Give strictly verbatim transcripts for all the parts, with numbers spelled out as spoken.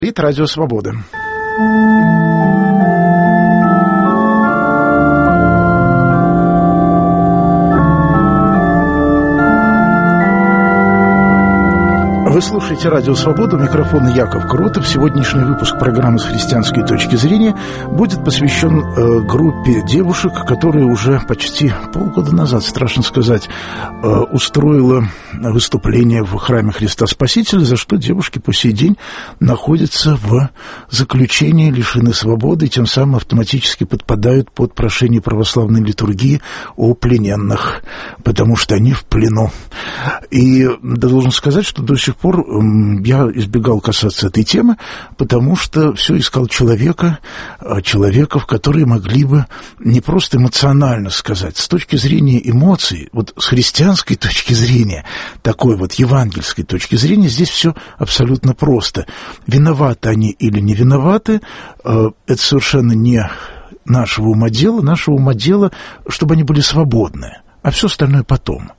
Это Радио Свобода. Вы слушаете Радио Свобода, у микрофона Яков Кротов. Сегодняшний выпуск программы «С христианской точки зрения» будет посвящен э, группе девушек, которая уже почти полгода назад, страшно сказать, э, устроила выступление в храме Христа Спасителя, за что девушки по сей день находятся в заключении, лишены свободы, и тем самым автоматически подпадают под прошение православной литургии о плененных, потому что они в плену. И должен сказать, что до сих пор я избегал касаться этой темы, потому что все искал человека, человеков, которые могли бы не просто эмоционально сказать, с точки зрения эмоций, вот с христианской точки зрения, такой вот евангельской точки зрения, здесь все абсолютно просто. Виноваты они или не виноваты, это совершенно не нашего ума дело, нашего ума дело, чтобы они были свободны, а все остальное потом.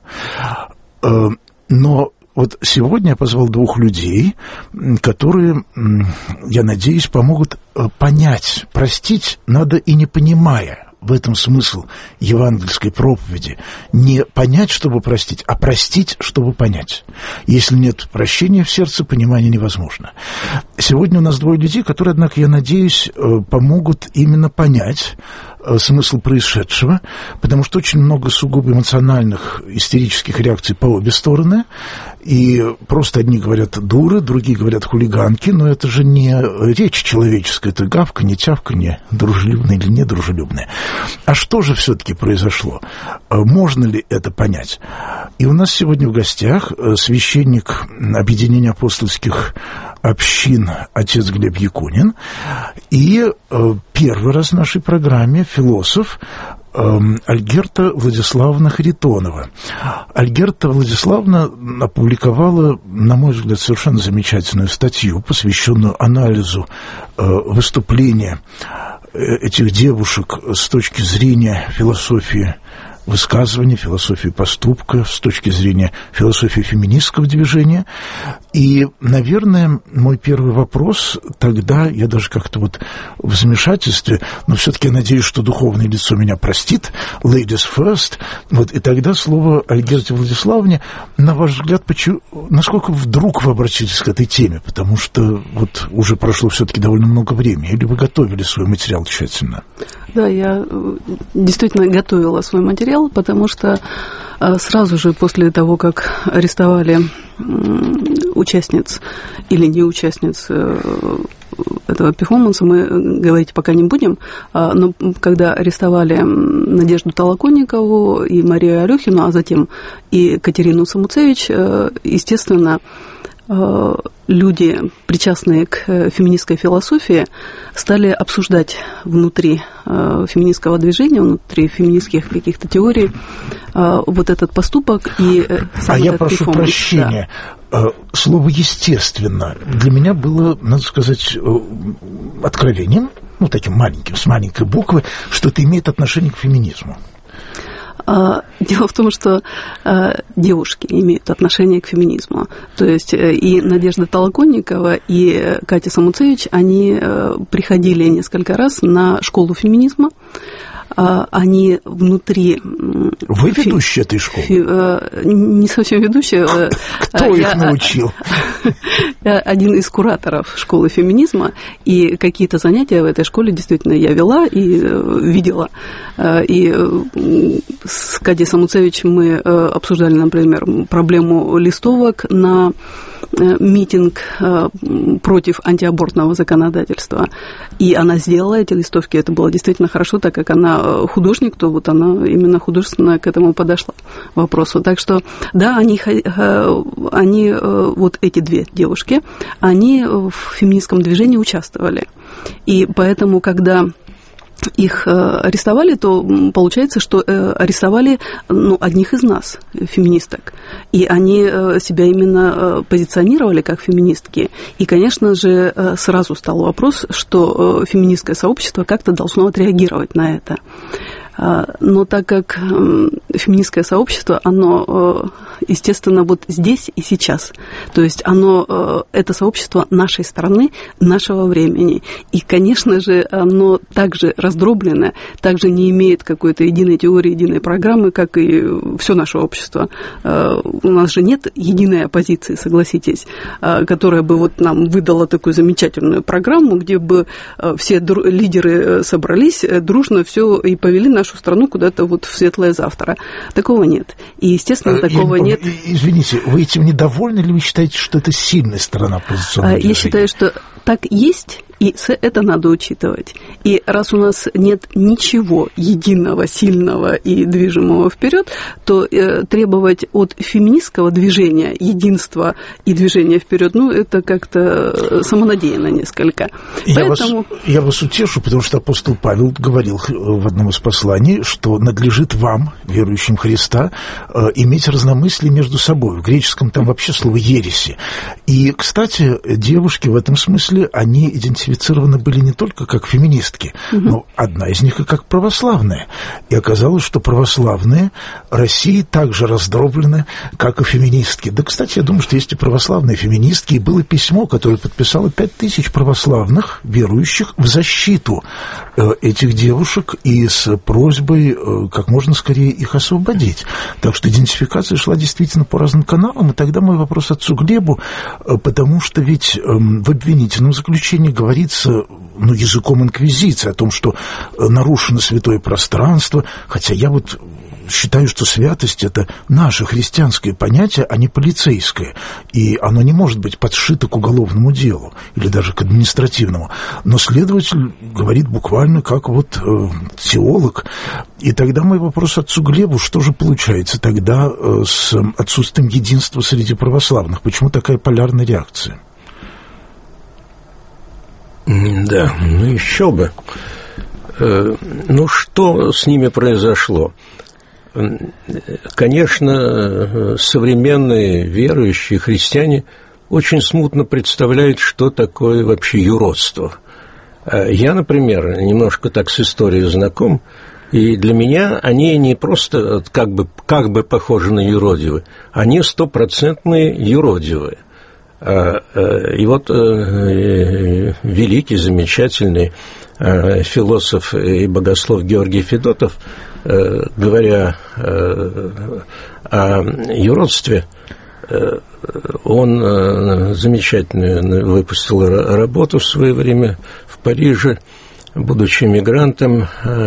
Но вот сегодня я позвал двух людей, которые, я надеюсь, помогут понять, простить надо и не понимая. В этом смысл евангельской проповеди. Не понять, чтобы простить, а простить, чтобы понять. Если нет прощения в сердце, понимание невозможно. Сегодня у нас двое людей, которые, однако, я надеюсь, помогут именно понять смысл происшедшего, потому что очень много сугубо эмоциональных, истерических реакций по обе стороны, и просто одни говорят дуры, другие говорят хулиганки, но это же не речь человеческая, это гавканье, тявканье, дружелюбное или недружелюбное. А что же все-таки произошло? Можно ли это понять? И у нас сегодня в гостях священник Объединения апостольских общин отец Глеб Якунин и первый раз в нашей программе философ Альгерта Владиславовна Харитонова. Альгерта Владиславовна опубликовала, на мой взгляд, совершенно замечательную статью, посвященную анализу выступления этих девушек с точки зрения философии высказывания, философии поступка, с точки зрения философии феминистского движения. И, наверное, мой первый вопрос тогда, я даже как-то вот в замешательстве, но все-таки я надеюсь, что духовное лицо меня простит, ladies first, вот, и тогда слово Альгерте Владиславовне, на ваш взгляд, почему, насколько вдруг вы обратились к этой теме, потому что вот уже прошло все-таки довольно много времени, или вы готовили свой материал тщательно? Да, я действительно готовила свой материал, потому что сразу же после того, как арестовали участниц или не участниц этого перформанса, мы говорить пока не будем, но когда арестовали Надежду Толоконникову и Марию Алёхину, а затем и Катерину Самуцевич, естественно, люди, причастные к феминистской философии, стали обсуждать внутри феминистского движения, внутри феминистских каких-то теорий вот этот поступок и сам а этот я прошу перформанс. прощения. Да. Слово «естественно» для меня было, надо сказать, откровением, ну, таким маленьким, с маленькой буквы, что это имеет отношение к феминизму. Дело в том, что девушки имеют отношение к феминизму. То есть и Надежда Толоконникова, и Катя Самуцевич, они приходили несколько раз на школу феминизма. Они внутри... Вы ведущая этой школы? Фи... Не совсем ведущая. Кто их научил? Я один из кураторов школы феминизма, и какие-то занятия в этой школе действительно я вела и видела. И с Катей Самуцевич мы обсуждали, например, проблему листовок на митинг против антиабортного законодательства. И она сделала эти листовки. Это было действительно хорошо, так как она художник, то вот она именно художественно к этому подошла вопросу. Так что, да, они, они вот эти две девушки, они в феминистском движении участвовали. И поэтому, когда их арестовали, то получается, что арестовали, ну, одних из нас, феминисток. И они себя именно позиционировали как феминистки. И, конечно же, сразу стал вопрос, что феминистское сообщество как-то должно отреагировать на это. Но так как феминистское сообщество, оно, естественно, вот здесь и сейчас. То есть оно, это сообщество нашей страны, нашего времени. И, конечно же, оно также раздробленное, также не имеет какой-то единой теории, единой программы, как и все наше общество. У нас же нет единой оппозиции, согласитесь, которая бы вот нам выдала такую замечательную программу, где бы все лидеры собрались, дружно все и повели нашу страну куда-то вот в светлое завтра. Такого нет. И, естественно, такого Я, нет. Извините, вы этим недовольны или вы считаете, что это сильная сторона оппозиционного движения? Я считаю, что так есть, и это надо учитывать. И раз у нас нет ничего единого, сильного и движимого вперед, то э, требовать от феминистского движения единства и движения вперед, ну, это как-то самонадеянно несколько. Я, Поэтому... вас, я вас утешу, потому что апостол Павел говорил в одном из посланий, что надлежит вам, верующим Христа, э, иметь разномыслие между собой. В греческом там вообще слово «ереси». И, кстати, девушки в этом смысле, они идентифицированы были не только как феминистки, угу. но одна из них и как православная. И оказалось, что православные России так же раздроблены, как и феминистки. Да, кстати, я думаю, что есть и православные феминистки, и было письмо, которое подписало пять тысяч православных верующих в защиту этих девушек и с просьбой как можно скорее их освободить. Так что идентификация шла действительно по разным каналам, и тогда мой вопрос отцу Глебу, потому что ведь в обвинительном заключении говорится, ну, языком инквизиции, о том, что нарушено святое пространство, хотя я вот считаю, что святость – это наше христианское понятие, а не полицейское, и оно не может быть подшито к уголовному делу или даже к административному. Но следователь говорит буквально как вот э, теолог. И тогда мой вопрос отцу Глебу, что же получается тогда э, с отсутствием единства среди православных? Почему такая полярная реакция? Да, ну еще бы. Ну, что с ними произошло? Конечно, современные верующие христиане очень смутно представляют, что такое вообще юродство. Я, например, немножко так с историей знаком, и для меня они не просто как бы, как бы похожи на юродивые, они стопроцентные юродивые. И вот великий, замечательный философ и богослов Георгий Федотов, говоря о юродстве, он замечательную выпустил работу в свое время в Париже, будучи мигрантом,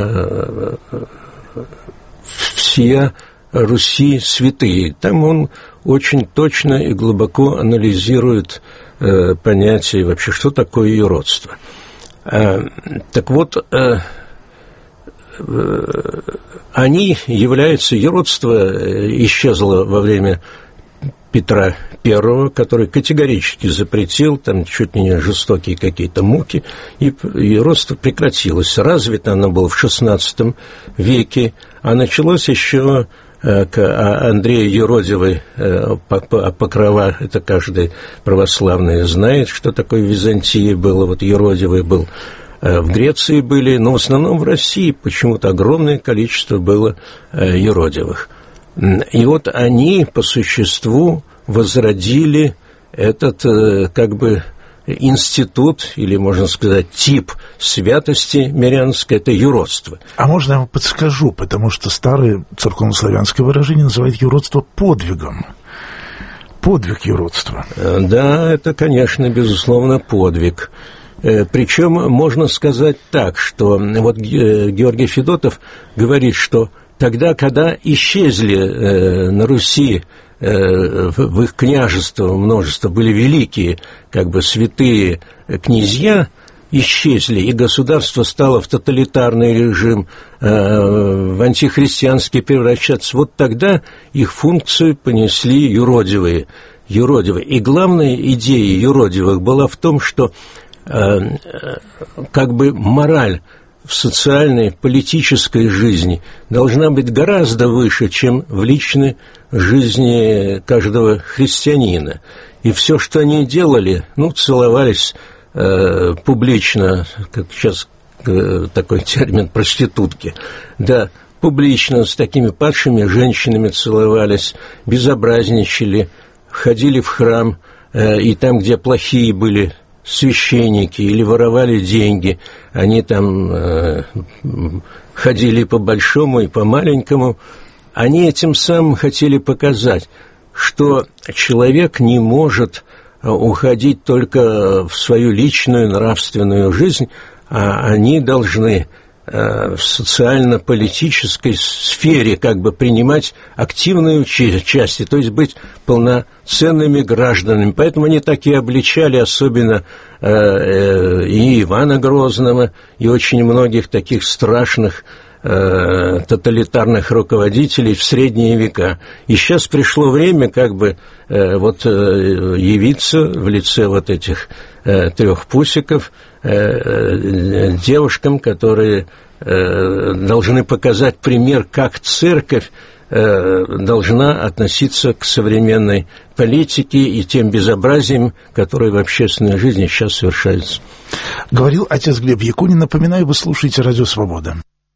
«Всея Руси святые». Там он очень точно и глубоко анализирует э, понятие вообще, что такое юродство. Э, так вот, э, э, они являются, юродство исчезло во время Петра Первого, который категорически запретил, там чуть ли не жестокие какие-то муки, и юродство прекратилось. Развито оно было в шестнадцатом веке, а началось еще к Андрею Юродивой Покрова, это каждый православный знает, что такое в Византии было, вот Юродивый был, в Греции были, но в основном в России почему-то огромное количество было юродивых. И вот они по существу возродили этот как бы институт, или, можно сказать, тип святости мирянской, это юродство. А можно я вам подскажу, потому что старое церковнославянское выражение называет юродство подвигом. Подвиг юродства. Да, это, конечно, безусловно, подвиг. Причем можно сказать так, что вот Георгий Федотов говорит, что тогда, когда исчезли на Руси в их княжество множество были великие, как бы святые князья, исчезли, и государство стало в тоталитарный режим, в антихристианский превращаться. Вот тогда их функцию понесли юродивые. юродивые. И главная идея юродивых была в том, что как бы мораль в социальной, политической жизни должна быть гораздо выше, чем в личной жизни каждого христианина. И все, что они делали, ну, целовались э, публично, как сейчас такой термин проститутки. Да, публично с такими падшими женщинами целовались, безобразничали, ходили в храм, и там, где плохие были священники или воровали деньги, они там э, ходили по большому и по маленькому. Они этим самым хотели показать, что человек не может уходить только в свою личную нравственную жизнь, а они должны в социально-политической сфере как бы принимать активное участие, то есть быть полноценными гражданами. Поэтому они так и обличали особенно э, э, и Ивана Грозного, и очень многих таких страшных э, тоталитарных руководителей в средние века. И сейчас пришло время как бы э, вот э, явиться в лице вот этих э, трех пусиков девушкам, которые э, должны показать пример, как церковь э, должна относиться к современной политике и тем безобразиям, которые в общественной жизни сейчас совершаются. Говорил отец Глеб Якунин. Напоминаю, вы слушаете «Радио Свобода».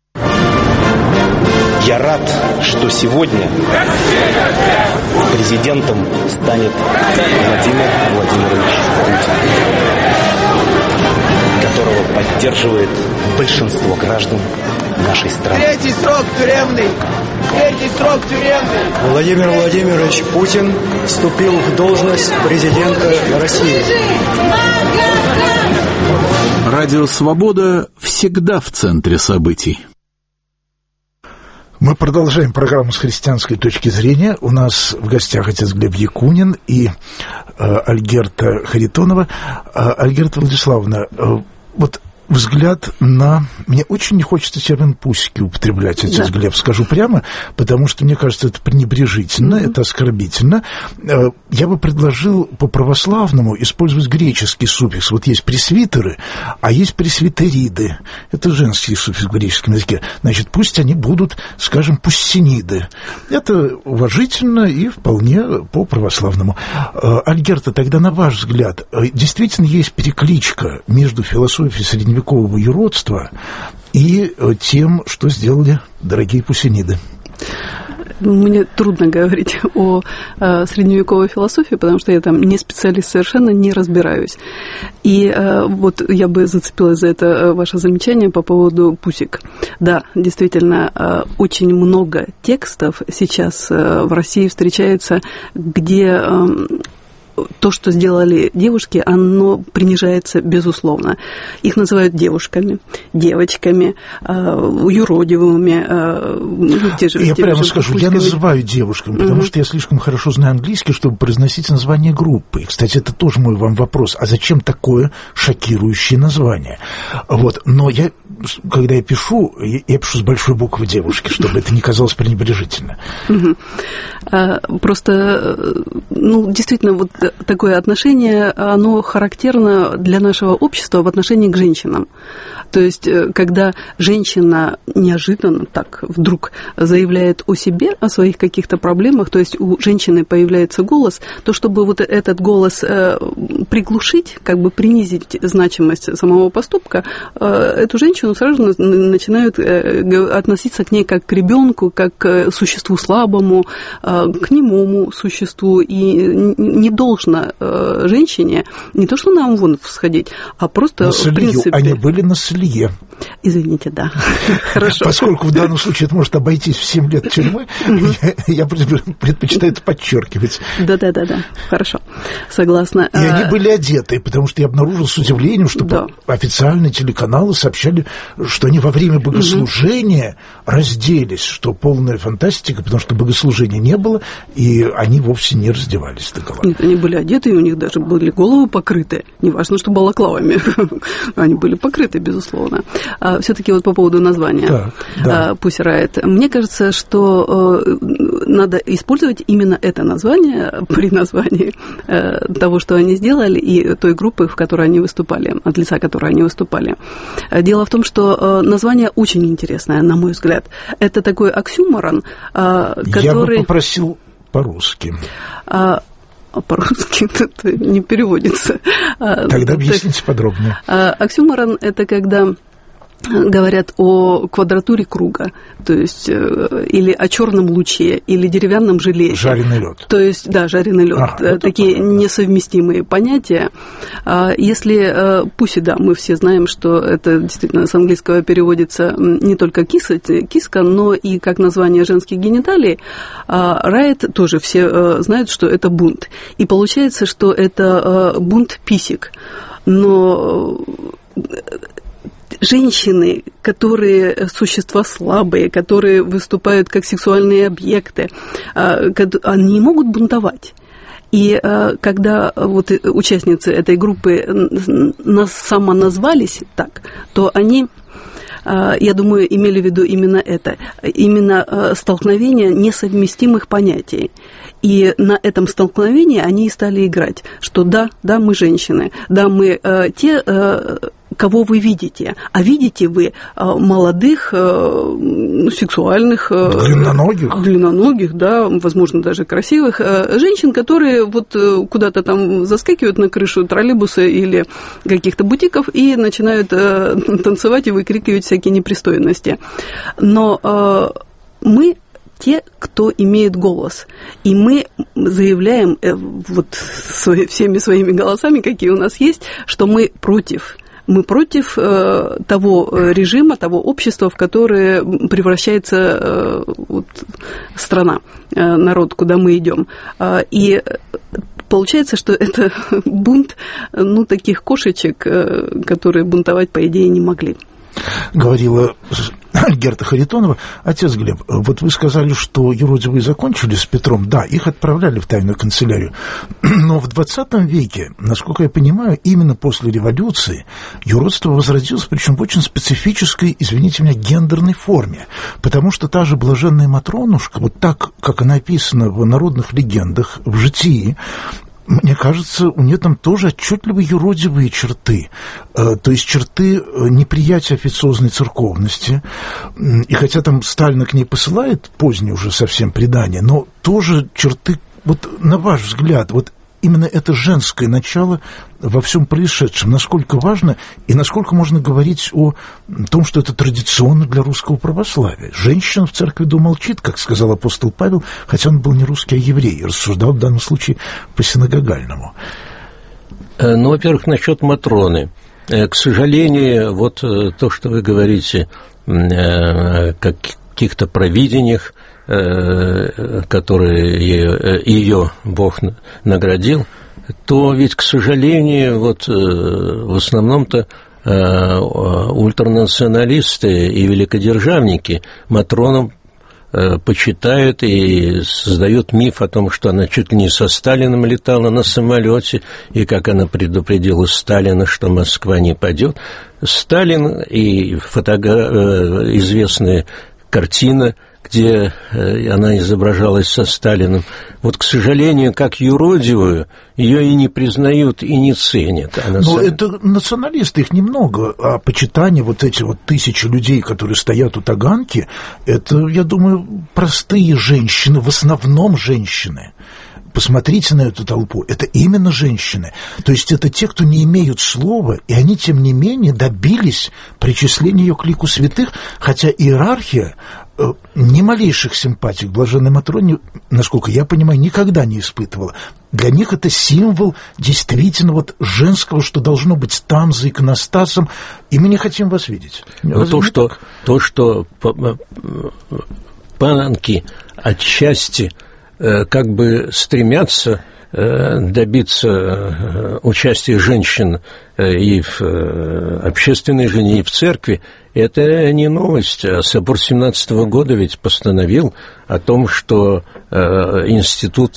Я рад, что сегодня президентом станет Владимир Владимирович Путин, которого поддерживает большинство граждан нашей страны. Третий срок тюремный! Третий срок тюремный! Владимир Владимирович Путин вступил в должность президента России. Радио «Свобода» всегда в центре событий. Мы продолжаем программу с христианской точки зрения. У нас в гостях отец Глеб Якунин и э, Альгерта Харитонова. Э, Альгерта Владиславовна, э, вот взгляд на... Мне очень не хочется термин «пусики» употреблять, отец да. Глеб, скажу прямо, потому что, мне кажется, это пренебрежительно, mm-hmm. это оскорбительно. Я бы предложил по-православному использовать греческий суффикс. Вот есть пресвитеры, а есть пресвитериды. Это женский суффикс в греческом языке. Значит, пусть они будут, скажем, пуссиниды. Это уважительно и вполне по-православному. Альгерта, тогда, на ваш взгляд, действительно есть перекличка между философией средневекового юродства и тем, что сделали дорогие пуссиниды? Мне трудно говорить о э, средневековой философии, потому что я там не специалист, совершенно не разбираюсь. И э, вот я бы зацепилась за это э, ваше замечание по поводу пусик. Да, действительно, э, очень много текстов сейчас э, в России встречается, где... Э, то, что сделали девушки, оно принижается безусловно. Их называют девушками, девочками, юродивыми. Ну, те же, я те прямо же скажу, пуськами. Я называю девушками, потому uh-huh. что я слишком хорошо знаю английский, чтобы произносить название группы. И, кстати, это тоже мой вам вопрос. А зачем такое шокирующее название? Вот. Но я, когда я пишу, я пишу с большой буквы девушки, чтобы это не казалось пренебрежительно. Uh-huh. А, просто, ну, действительно, вот такое отношение, оно характерно для нашего общества в отношении к женщинам. То есть, когда женщина неожиданно так вдруг заявляет о себе, о своих каких-то проблемах, то есть у женщины появляется голос, то чтобы вот этот голос приглушить, как бы принизить значимость самого поступка, эту женщину сразу начинают относиться к ней как к ребенку, как к существу слабому, к немому существу, и не должно женщине не то, что на омвон всходить, а просто на солью. В принципе... Они были на солье. Извините, да. Хорошо. Поскольку в данном случае это может обойтись в семь лет тюрьмы, я предпочитаю это подчеркивать. Да-да-да, хорошо. Согласна. И они были одеты, потому что я обнаружил с удивлением, что официальные телеканалы сообщали, что они во время богослужения разделись, что полная фантастика, потому что богослужения не было, и они вовсе не раздевались догола. Нет, они были одеты, и у них даже были головы покрыты. Неважно, что балаклавами. Они были покрыты, безусловно. А все-таки вот по поводу названия так, да. Pussy Riot. Мне кажется, что надо использовать именно это название при названии того, что они сделали, и той группы, в которой они выступали, от лица которой они выступали. Дело в том, что название очень интересное, на мой взгляд. Это такой оксюморон, который... Я бы попросил по-русски. По-русски это не переводится. Тогда объясните подробнее. Оксюморон – это когда говорят о квадратуре круга, то есть или о черном луче, или деревянном железе. Жареный лед. То есть, да, жареный лед. А, такие это... несовместимые понятия. Если пуси, да, мы все знаем, что это действительно с английского переводится не только киса, киска, но и как название женских гениталий, райт тоже все знают, что это бунт. И получается, что это бунт писек. Но женщины, которые существа слабые, которые выступают как сексуальные объекты, они не могут бунтовать. И когда вот участницы этой группы нас самоназвались так, то они, я думаю, имели в виду именно это, именно столкновение несовместимых понятий. И на этом столкновении они и стали играть, что да, да, мы женщины, да, мы э, те, э, кого вы видите, а видите вы э, молодых, э, сексуальных, э, длинноногих. длинноногих, да, возможно, даже красивых э, женщин, которые вот э, куда-то там заскакивают на крышу троллейбуса или каких-то бутиков и начинают э, танцевать и выкрикивать всякие непристойности. Но э, мы те, кто имеет голос. И мы заявляем э, вот свои, всеми своими голосами, какие у нас есть, что мы против. Мы против э, того режима, того общества, в которое превращается э, вот, страна, э, народ, куда мы идем. Э, и получается, что это бунт, ну, таких кошечек, э, которые бунтовать, по идее, не могли. Говорила Альгерта Харитонова. Отец Глеб, вот вы сказали, что юродивые закончили с Петром. Да, их отправляли в тайную канцелярию. Но в двадцатом веке, насколько я понимаю, именно после революции юродство возродилось, причем в очень специфической, извините меня, гендерной форме. Потому что та же блаженная Матронушка, вот так, как она описана в народных легендах, в житии, мне кажется, у нее там тоже отчетливые юродивые черты, то есть черты неприятия официозной церковности. И хотя там Сталин к ней посылает позднее уже совсем предание, но тоже черты, вот на ваш взгляд, вот именно это женское начало во всем происшедшем, насколько важно и насколько можно говорить о том, что это традиционно для русского православия. Женщина в церкви да умолчит, как сказал апостол Павел, хотя он был не русский, а еврей, и рассуждал в данном случае по-синагогальному. Ну, во-первых, насчет Матроны. К сожалению, вот то, что вы говорите о каких-то провидениях, которые ее Бог наградил, то ведь, к сожалению, вот в основном-то ультранационалисты и великодержавники Матрону почитают и создают миф о том, что она чуть ли не со Сталиным летала на самолете, и как она предупредила Сталина, что Москва не падет. Сталин и фотогра... известная картина, где она изображалась со Сталиным. Вот, к сожалению, как юродивую, ее и не признают, и не ценят. Но сам... это националисты, их немного, а почитание, вот эти вот тысячи людей, которые стоят у Таганки, это, я думаю, простые женщины, в основном женщины. Посмотрите на эту толпу, это именно женщины. То есть это те, кто не имеют слова, и они, тем не менее, добились причисления ее к лику святых, хотя иерархия э, ни малейших симпатий к блаженной Матроне, насколько я понимаю, никогда не испытывала. Для них это символ действительно вот женского, что должно быть там, за иконостасом, и мы не хотим вас видеть. Но то, что, то, что панки отчасти как бы стремятся добиться участия женщин и в общественной жизни, и в церкви, это не новость. Собор семнадцатого года ведь постановил о том, что институт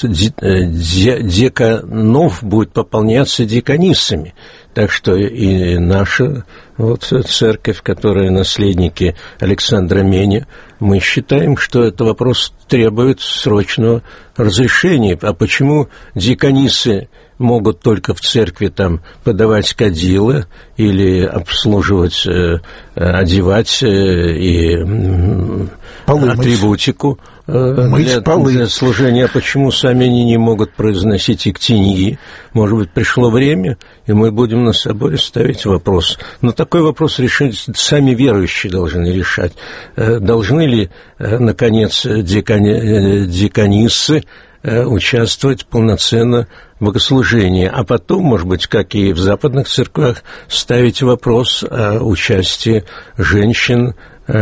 деканов будет пополняться деканissами. Так что и наша вот церковь, которая наследники Александра Меня, мы считаем, что этот вопрос требует срочного разрешения. А почему деканиссы могут только в церкви там подавать кадилы или обслуживать, одевать и Полы атрибутику, для, для служения, а почему сами они не могут произносить иктиньи? Может быть, пришло время, и мы будем на соборе ставить вопрос. Но такой вопрос решить сами верующие должны решать. Должны ли, наконец, декани, деканиссы участвовать полноценно в богослужении, а потом, может быть, как и в западных церквях, ставить вопрос о участии женщин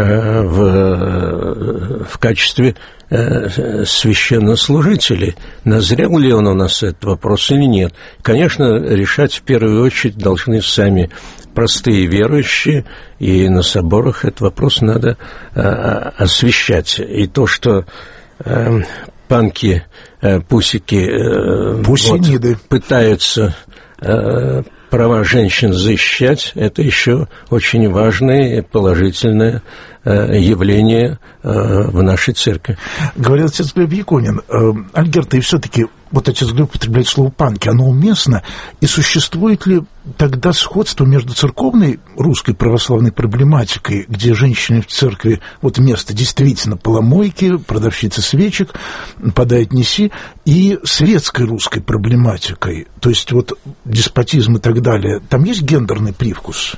в, в качестве священнослужителей. Назрел ли он у нас этот вопрос или нет? Конечно, решать в первую очередь должны сами простые верующие, и на соборах этот вопрос надо освещать. И то, что панки, пусики вот, пытаются права женщин защищать, это еще очень важное и положительное явление в нашей церкви. Говорил отец Глеб Якунин. Альгерт, и все-таки вот отец Глеб употребляет слово «панки», оно уместно, и существует ли тогда сходство между церковной русской православной проблематикой, где женщины в церкви, вот место действительно поломойки, продавщица свечек, подай отнеси, и светской русской проблематикой, то есть вот деспотизм и так далее, там есть гендерный привкус?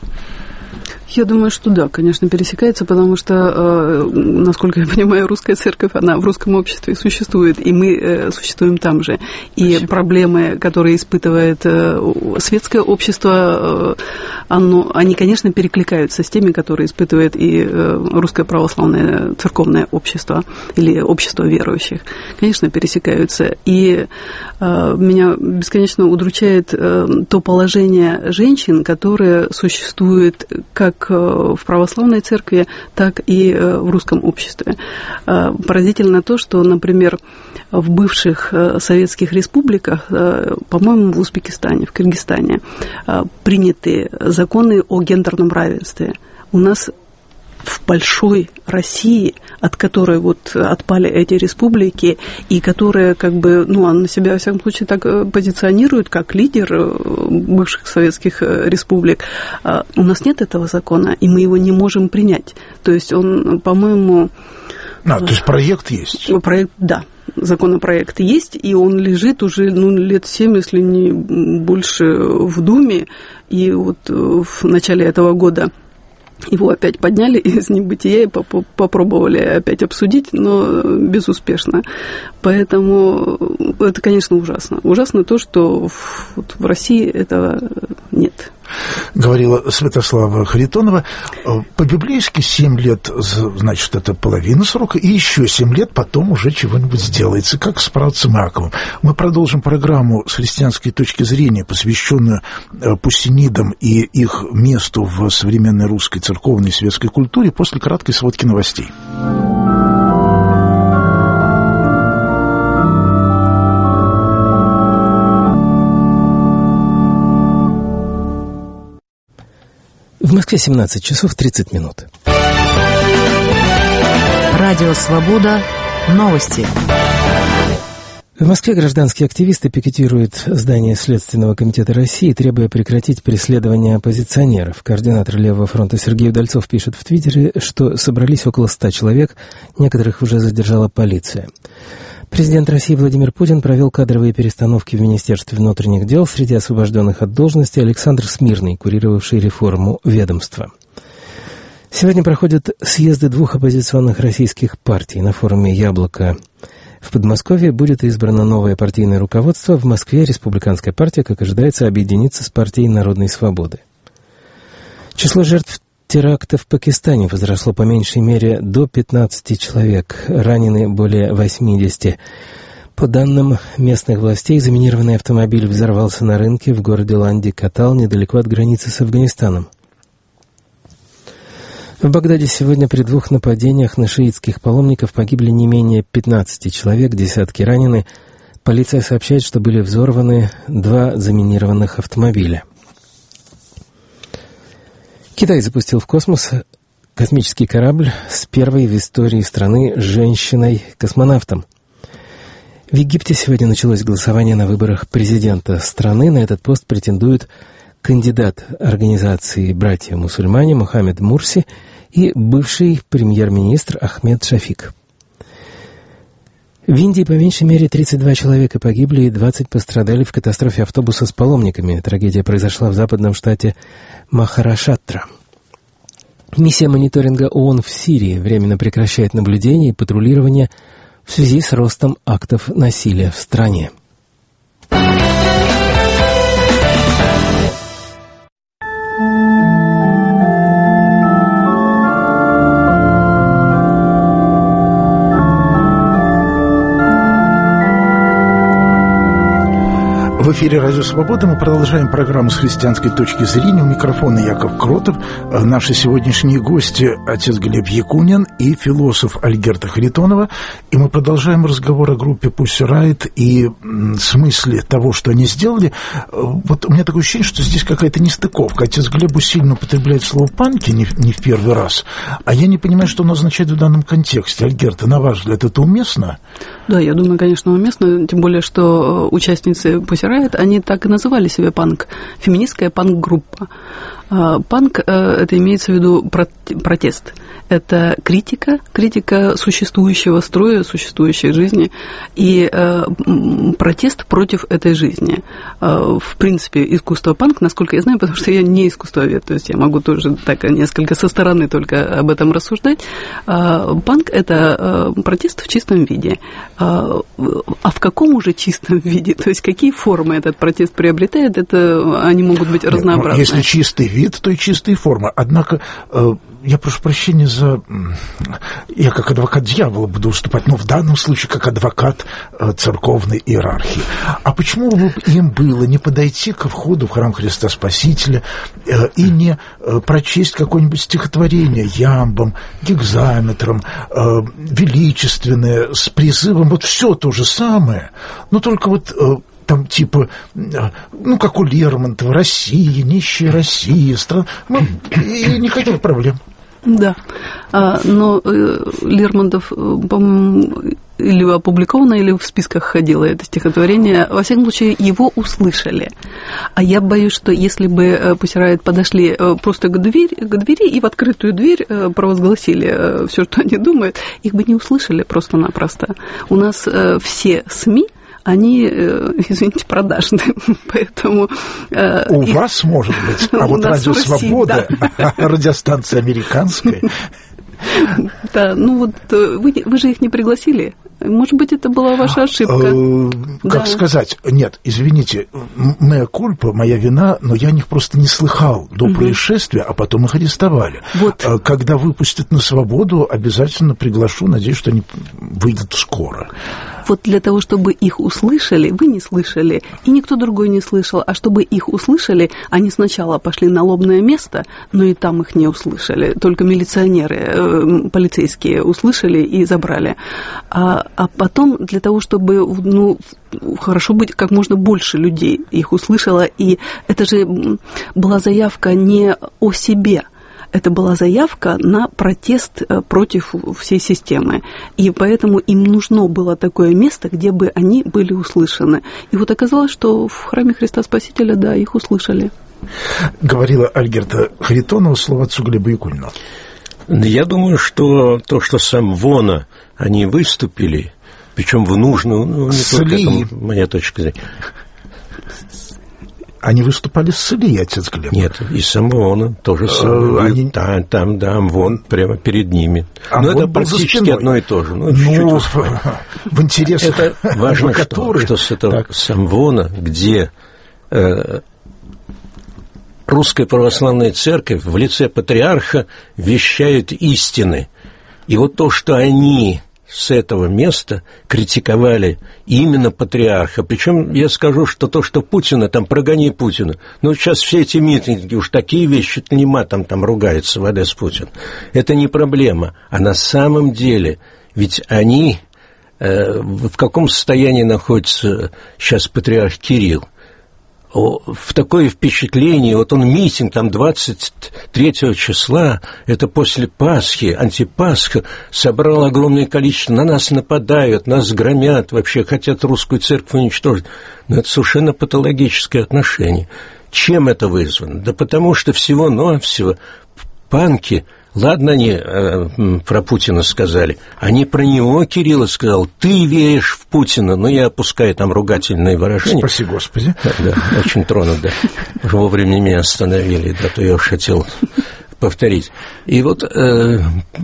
Я думаю, что да, конечно, пересекается, потому что, э, насколько я понимаю, русская церковь, она в русском обществе существует, и мы э, существуем там же. И Спасибо. Проблемы, которые испытывает э, светское общество, э, оно, они, конечно, перекликаются с теми, которые испытывает и э, русское православное церковное общество или общество верующих. Конечно, пересекаются. И э, меня бесконечно удручает э, то положение женщин, которое существует как в православной церкви, так и в русском обществе. Поразительно то, что, например, в бывших советских республиках, по-моему, в Узбекистане, в Кыргызстане, приняты законы о гендерном равенстве. У нас в большой России, от которой вот отпали эти республики, и которая как бы, ну, она себя, во всяком случае, так позиционирует, как лидер бывших советских республик, у нас нет этого закона, и мы его не можем принять. То есть он, по-моему... А, то есть проект есть? Проект, да. Законопроект есть, и он лежит уже ну, лет семь, если не больше, в Думе, и вот в начале этого года его опять подняли из небытия и попробовали опять обсудить, но безуспешно. Поэтому это, конечно, ужасно. Ужасно то, что вот в России этого нет. Говорила Святослава Харитонова. По-библейски семь лет, значит, это половина срока, и еще семь лет потом уже чего-нибудь сделается. Как с праотцем Иаковом. Мы продолжим программу с христианской точки зрения, посвященную пуссинидам и их месту в современной русской церковной и светской культуре, после краткой сводки новостей. В Москве семнадцать часов тридцать минут. Радио «Свобода». Новости. В Москве гражданские активисты пикетируют здание Следственного комитета России, требуя прекратить преследование оппозиционеров. Координатор Левого фронта Сергей Удальцов пишет в Твиттере, что собрались около ста человек, некоторых уже задержала полиция. Президент России Владимир Путин провел кадровые перестановки в Министерстве внутренних дел. Среди освобожденных от должности Александр Смирный, курировавший реформу ведомства. Сегодня проходят съезды двух оппозиционных российских партий. На форуме «Яблоко» в Подмосковье будет избрано новое партийное руководство. В Москве республиканская партия, как ожидается, объединится с партией Народной свободы. Число жертв теракта в Пакистане возросло по меньшей мере до пятнадцати человек. Ранены более восьмидесяти. По данным местных властей, заминированный автомобиль взорвался на рынке в городе Ланди-Катал, недалеко от границы с Афганистаном. В Багдаде сегодня при двух нападениях на шиитских паломников погибли не менее пятнадцати человек, десятки ранены. Полиция сообщает, что были взорваны два заминированных автомобиля. Китай запустил в космос космический корабль с первой в истории страны женщиной-космонавтом. В Египте сегодня началось голосование на выборах президента страны. На этот пост претендует кандидат организации «Братья-мусульмане» Мухаммед Мурси и бывший премьер-министр Ахмед Шафик. В Индии по меньшей мере тридцать два человека погибли и двадцать пострадали в катастрофе автобуса с паломниками. Трагедия произошла в западном штате Махараштра. Миссия мониторинга ООН в Сирии временно прекращает наблюдение и патрулирование в связи с ростом актов насилия в стране. В эфире «Радио Свобода». Мы продолжаем программу с христианской точки зрения. У микрофона Яков Кротов. Наши сегодняшние гости – отец Глеб Якунин и философ Альгерта Харитонова. И мы продолжаем разговор о группе Pussy Riot и смысле того, что они сделали. Вот у меня такое ощущение, что здесь какая-то нестыковка. Отец Глеб сильно употребляет слово «панки» не, не в первый раз, а я не понимаю, что оно означает в данном контексте. Альгерта, на ваш взгляд, это уместно? Да, я думаю, конечно, уместно, тем более, что участницы Pussy Riot, они так и называли себя панк, феминистская панк-группа. Панк, это имеется в виду протест. Это критика, критика существующего строя, существующей жизни и протест против этой жизни. В принципе, искусство панк, насколько я знаю, потому что я не искусствовед, то есть я могу тоже так несколько со стороны только об этом рассуждать. Панк – это протест в чистом виде. А в каком уже чистом виде, то есть какие формы этот протест приобретает, это они могут быть разнообразны. Если чистый вид, то и чистые формы. Однако, я прошу прощения за... Я как адвокат дьявола буду выступать, но в данном случае как адвокат церковной иерархии. А почему бы им было не подойти ко входу в храм Христа Спасителя и не прочесть какое-нибудь стихотворение ямбом, гекзаметром, величественное, с призывом, вот все то же самое, но только вот... там типа, ну, как у Лермонтова, Россия, нищая Россия, страна, и никаких проблем. Да, но Лермонтов, по-моему, или опубликовано, или в списках ходило это стихотворение. Во всяком случае, его услышали. А я боюсь, что если бы Pussy Riot подошли просто к двери, к двери и в открытую дверь провозгласили все, что они думают, их бы не услышали просто-напросто. У нас все СМИ, они, извините, продажные, поэтому... У их... вас, может быть, а вот «Радио Свобода», да. Радиостанция американская. Да, ну вот вы, вы же их не пригласили. Может быть, это была ваша ошибка. Как да. сказать? Нет, извините, моя кульпа, моя вина, но я о них просто не слыхал до угу. происшествия, а потом их арестовали. Вот. Когда выпустят на свободу, обязательно приглашу, надеюсь, что они выйдут скоро. Вот для того, чтобы их услышали, вы не слышали, и никто другой не слышал, а чтобы их услышали, они сначала пошли на лобное место, но и там их не услышали, только милиционеры, полицейские услышали и забрали. А, а потом для того, чтобы, ну, хорошо быть, как можно больше людей их услышало, и это же была заявка не о себе, это была заявка на протест против всей системы. И поэтому им нужно было такое место, где бы они были услышаны. И вот оказалось, что в храме Христа Спасителя, да, их услышали. Говорила Альгерта Харитонова, слово отцу Глебу Якунину. Я думаю, что то, что с Амвона они выступили, причем в нужную, ну, не только это моя точка зрения. Они выступали с Ильей, отец Глеб. Нет, и с Амвона тоже самое. Они... Там, там, да, Амвон прямо перед ними. Но это практически одно и то же. Ну, ну в интересах это важно, что, что с, этого, с Амвона, где э, Русская Православная Церковь в лице патриарха вещает истины. И вот то, что они... с этого места критиковали именно патриарха. Причем я скажу, что то, что Путина, там, прогони Путина. Ну, сейчас все эти митинги, уж такие вещи, чуть ли матом там ругается в адрес Путина. Это не проблема. А на самом деле, ведь они, э, в каком состоянии находится сейчас патриарх Кирилл? В такое впечатление, вот он митинг там двадцать третьего числа, это после Пасхи, антипасха, собрал огромное количество, на нас нападают, нас громят, вообще хотят русскую церковь уничтожить. Но это совершенно патологическое отношение. Чем это вызвано? Да потому что всего-навсего панки, Ладно, они э, про Путина сказали. Они про него, Кирилл, сказал: ты веришь в Путина. Но я опускаю там ругательные выражения. Спаси Господи. Да, да, очень тронут, да. Вовремя меня остановили, да, то я уж хотел повторить. И вот э,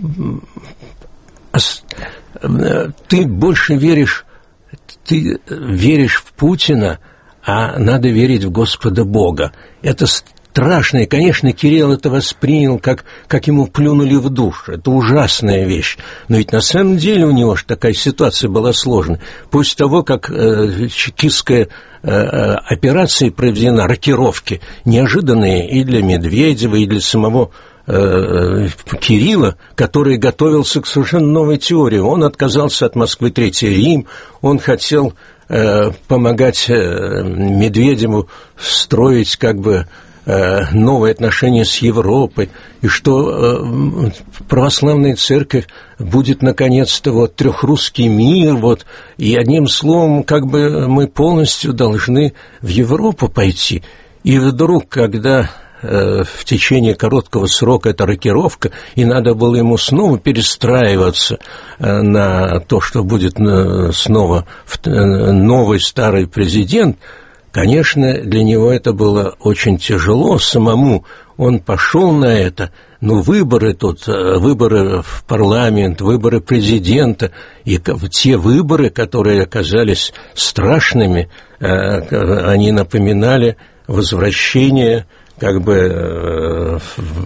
э, ты больше веришь, ты веришь в Путина, а надо верить в Господа Бога. Это страшно, и, конечно, Кирилл это воспринял, как, как ему плюнули в душу. Это ужасная вещь. Но ведь на самом деле у него же такая ситуация была сложная. После того, как э, чекистская э, операция проведена, рокировки, неожиданные и для Медведева, и для самого э, Кирилла, который готовился к совершенно новой теории. Он отказался от Москвы, Третий Рим, он хотел э, помогать э, Медведеву строить как бы новые отношения с Европой, и что э, православная церковь будет наконец-то вот трехрусский мир, вот, и одним словом, как бы мы полностью должны в Европу пойти. И вдруг, когда э, в течение короткого срока эта рокировка, и надо было ему снова перестраиваться э, на то, что будет э, снова э, новый старый президент, конечно, для него это было очень тяжело самому. Он пошел на это, но выборы тут, выборы в парламент, выборы президента, и те выборы, которые оказались страшными, они напоминали возвращение как бы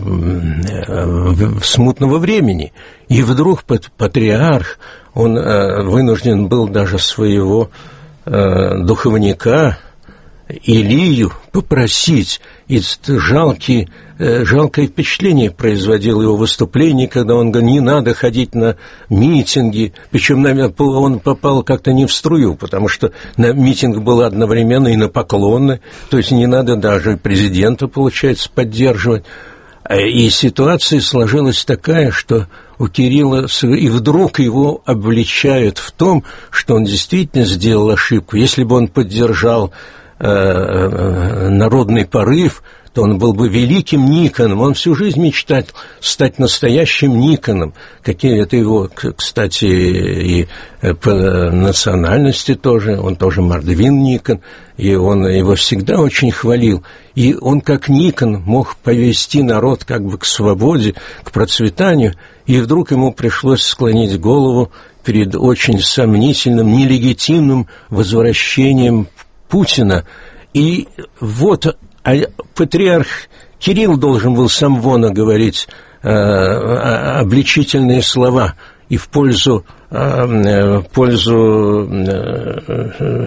смутного времени. И вдруг патриарх, он вынужден был даже своего духовника Илию попросить, и жалкие, жалкое впечатление производило его выступление, когда он говорит: не надо ходить на митинги, причем, наверное, он попал как-то не в струю, потому что на митинг был одновременно и на поклоны, то есть не надо даже президента, получается, поддерживать. И ситуация сложилась такая, что у Кирилла, и вдруг его обличают в том, что он действительно сделал ошибку. Если бы он поддержал народный порыв, то он был бы великим Никоном. Он всю жизнь мечтал стать настоящим Никоном. Какие это его, кстати, и по национальности тоже. Он тоже мордвин Никон, и он его всегда очень хвалил. И он, как Никон, мог повести народ как бы к свободе, к процветанию. И вдруг ему пришлось склонить голову перед очень сомнительным, нелегитимным возвращением Путина. И вот а патриарх Кирилл должен был с амвона говорить э, обличительные слова и в пользу, э, в пользу э,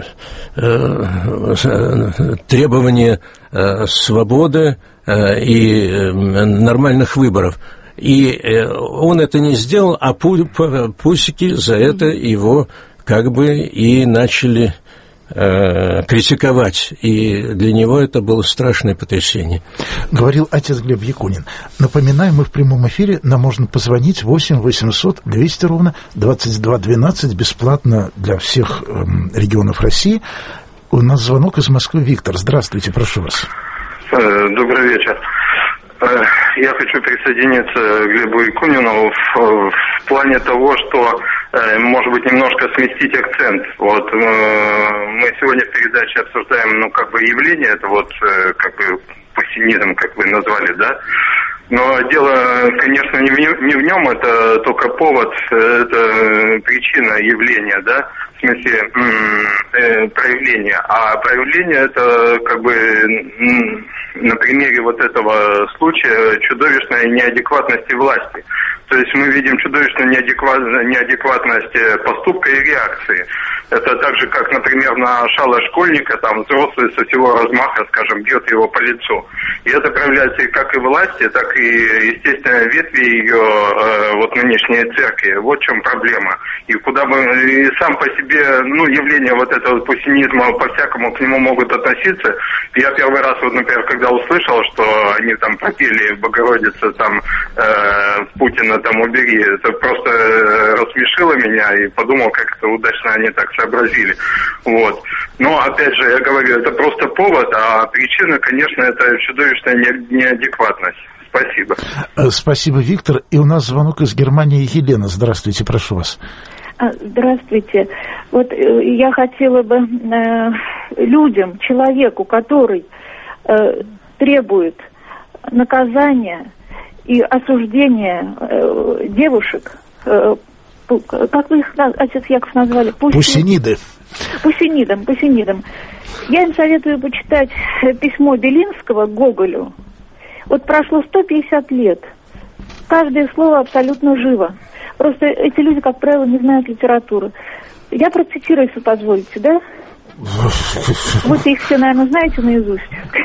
э, требования э, свободы э, и э, нормальных выборов. И э, он это не сделал, а пусики за это его как бы и начали критиковать, и для него это было страшное потрясение. Говорил отец Глеб Якунин. Напоминаем, мы в прямом эфире, нам можно позвонить восемь восемьсот двести ровно двадцать два двенадцать, бесплатно для всех э, регионов России. У нас звонок из Москвы. Виктор, здравствуйте, прошу вас. Добрый вечер. Я хочу присоединиться к Глебу Якунину в, в плане того, что, может быть, немножко сместить акцент. Вот мы сегодня в передаче обсуждаем, ну, как бы явление, это вот, как бы, путинизм, как вы назвали, да? Но дело, конечно, не в, не в нем, это только повод, это причина явления, да, в смысле э, проявления. А проявление это как бы на примере вот этого случая чудовищной неадекватности власти. То есть мы видим чудовищную неадекват, неадекватность поступка и реакции. Это так же, как, например, на шалость школьника, там взрослый со всего размаха, скажем, бьет его по лицу. И это проявляется и как и власти, так и, естественно, ветви ее, э, вот нынешней церкви. Вот в чем проблема. И куда бы, и сам по себе, ну, явление вот этого путинизма, по-всякому к нему могут относиться. Я первый раз, вот, например, когда услышал, что они там пропели «Богородица», там, э, Путина там убери, это просто рассмешило меня, и подумал, как это удачно они так сообразили. Вот. Но, опять же, я говорю, это просто повод, а причина, конечно, это чудовищная неадекватность. Спасибо. Спасибо, Виктор. И у нас звонок из Германии. Елена, здравствуйте, прошу вас. Здравствуйте. Вот я хотела бы э, людям, человеку, который э, требует наказания и осуждения э, девушек, э, как вы их, отец Яков, назвали? Пусиниды. Пусинидам, пусинидам. Я им советую почитать письмо Белинского к Гоголю. Вот прошло сто пятьдесят лет. Каждое слово абсолютно живо. Просто эти люди, как правило, не знают литературы. Я процитирую, если позволите, да? Вы их все, наверное, знаете наизусть.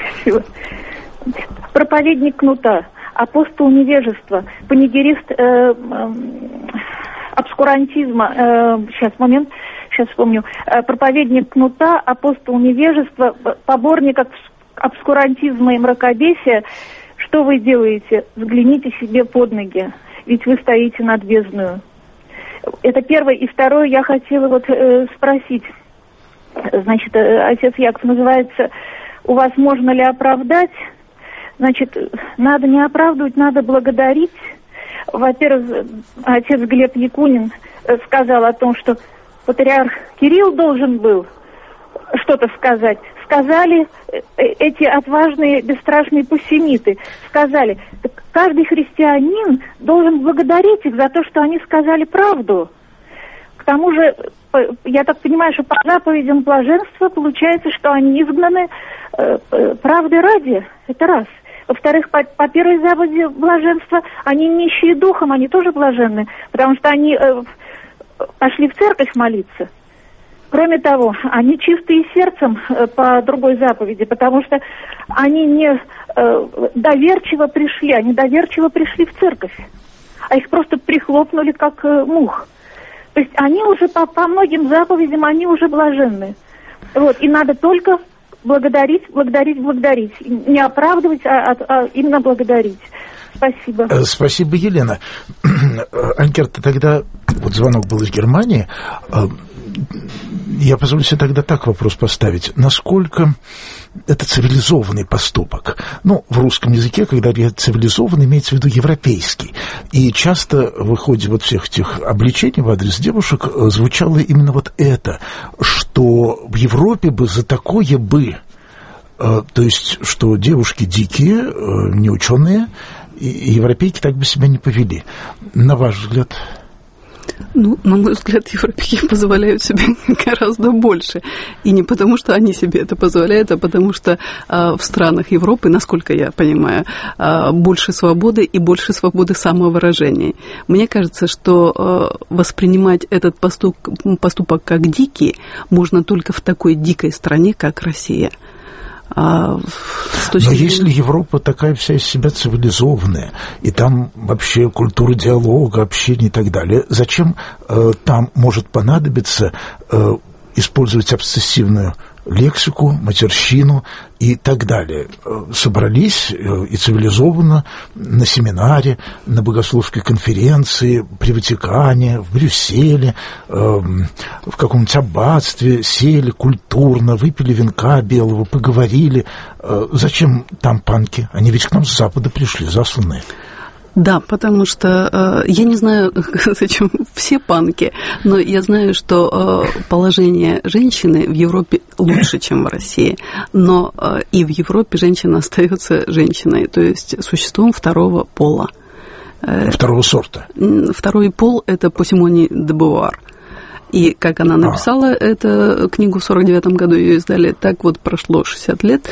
Проповедник кнута, апостол невежества, панигерист э, э, обскурантизма. Э, сейчас, момент, сейчас вспомню. Э, проповедник кнута, апостол невежества, поборник обскурантизма и мракобесия. Что вы делаете? Взгляните себе под ноги. Ведь вы стоите над бездною. Это первое. И второе, я хотела вот э, спросить. Значит, э, отец Яков, называется «У вас можно ли оправдать?» Значит, надо не оправдывать, надо благодарить. Во-первых, отец Глеб Якунин сказал о том, что патриарх Кирилл должен был что-то сказать. Сказали эти отважные, бесстрашные пуссиниты. Сказали, каждый христианин должен благодарить их за то, что они сказали правду. К тому же, я так понимаю, что по заповедям блаженства получается, что они изгнаны э, правды ради. Это раз. Во-вторых, по, по первой заповеди блаженства они нищие духом, они тоже блаженны, потому что они э, пошли в церковь молиться. Кроме того, они чистые сердцем э, по другой заповеди, потому что они не э, доверчиво пришли, они доверчиво пришли в церковь, а их просто прихлопнули как э, мух. То есть они уже по, по многим заповедям, они уже блаженны. Вот, и надо только благодарить, благодарить, благодарить. Не оправдывать, а, а, а именно благодарить. Спасибо. Спасибо, Елена. Анкерта, тогда вот звонок был из Германии. Я позволю себе тогда так вопрос поставить. Насколько это цивилизованный поступок? Ну, в русском языке, когда говорят цивилизованный, имеется в виду европейский. И часто в ходе вот всех этих обличений в адрес девушек звучало именно вот это, что в Европе бы за такое бы, то есть, что девушки дикие, неученые, и европейки так бы себя не повели. На ваш взгляд? Ну, на мой взгляд, европейки позволяют себе гораздо больше. И не потому, что они себе это позволяют, а потому что а, в странах Европы, насколько я понимаю, а, больше свободы и больше свободы самовыражения. Мне кажется, что а, воспринимать этот поступок, поступок как дикий можно только в такой дикой стране, как Россия. А Но если Европа такая вся из себя цивилизованная, и там вообще культура диалога, общения и так далее, зачем э, там может понадобиться э, использовать обсессивную лексику, матерщину и так далее? Собрались и цивилизованно на семинаре, на богословской конференции, при Ватикане, в Брюсселе, э, в каком-нибудь аббатстве, сели культурно, выпили винка белого, поговорили. Э, зачем там панки? Они ведь к нам с Запада пришли, засланные. Да, потому что э, я не знаю, зачем все панки, но я знаю, что э, положение женщины в Европе лучше, чем в России. Но э, и в Европе женщина остается женщиной, то есть существом второго пола. Э, второго сорта. Второй пол – это по Симоне де Бувуар. И как она написала а. эту книгу в сорок девятом году, ее издали, так вот прошло шестьдесят лет,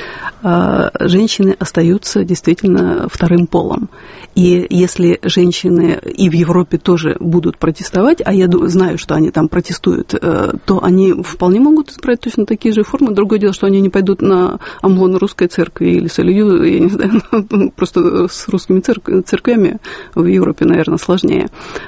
женщины остаются действительно вторым полом. И если женщины и в Европе тоже будут протестовать, а я знаю, что они там протестуют, то они вполне могут избрать точно такие же формы. Другое дело, что они не пойдут на амвон русской церкви или с Илью, я не знаю, просто с русскими церкв- церквями в Европе, наверное, сложнее.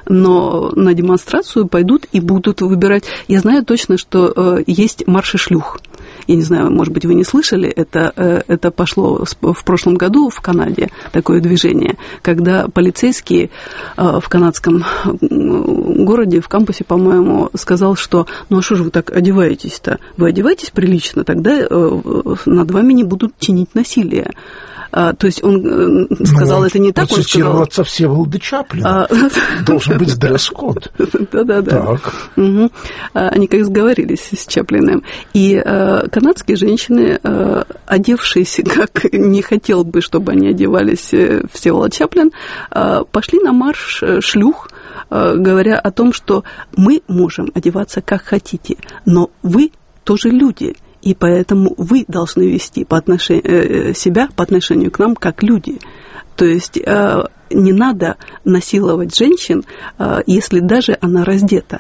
Но на демонстрацию пойдут и будут выбирать. Я знаю точно, что э, есть марши шлюх. Я не знаю, может быть, вы не слышали, это, э, это пошло в прошлом году в Канаде, такое движение, когда полицейский э, в канадском городе, в кампусе, по-моему, сказал, что ну а что же вы так одеваетесь-то? Вы одеваетесь прилично, тогда э, над вами не будут чинить насилие. То есть он сказал ну, это не так, он сказал... отца Всеволода Чаплина. А... Должен быть дресс-код. Да-да-да. Угу. Они как сговорились с Чаплиным. И канадские женщины, одевшись, как не хотел бы, чтобы они одевались Всеволод Чаплин, пошли на марш шлюх, говоря о том, что мы можем одеваться как хотите, но вы тоже люди, и поэтому вы должны вести по отношению, себя по отношению к нам как люди. То есть не надо насиловать женщин, если даже она раздета.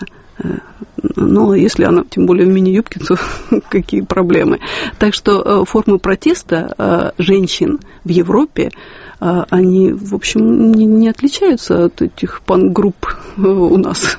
Но если она, тем более в мини-юбке, то какие проблемы. Так что формы протеста женщин в Европе, они, в общем, не, не отличаются от этих панк-групп у нас.